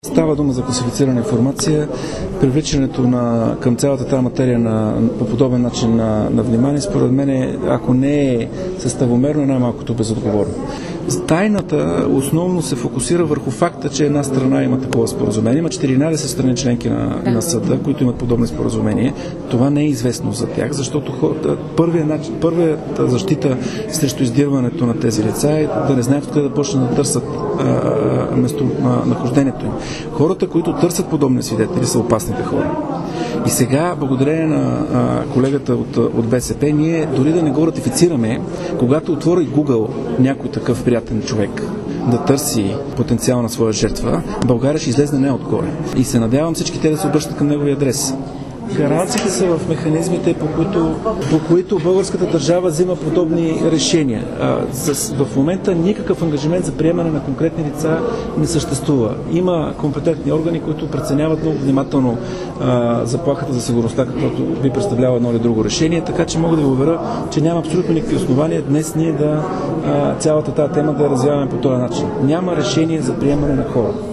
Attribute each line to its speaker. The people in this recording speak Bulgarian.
Speaker 1: Става дума за класифицирана информация, привличането към цялата тази материя по подобен начин на внимание, според мен, ако не е съставомерно, най-малкото безотговорно. Тайната основно се фокусира върху факта, че една страна има такова споразумение. Има 14 страни членки на съда, които имат подобни споразумения. Това не е известно за тях, защото първата защита срещу издирването на тези лица е да не знаят откъде да почнат да търсят местонахождението им. Хората, които търсят подобни свидетели, са опасните хора. И сега, благодарение на колегата от БСП, ние дори да не го ратифицираме, когато отвори Google някой такъв приятен човек да търси потенциал на своя жертва, България ще излезне не отгоре. И се надявам всички те да се обръщат към неговия адрес. Гаранциите са в механизмите, по които българската държава взима подобни решения. В момента никакъв ангажимент за приемане на конкретни лица не съществува. Има компетентни органи, които преценяват много внимателно заплахата за сигурността, каквото би представляло едно или друго решение, така че мога да ви уверя, че няма абсолютно никакви основания днес ние цялата тази тема да я развиваме по този начин. Няма решение за приемане на хора.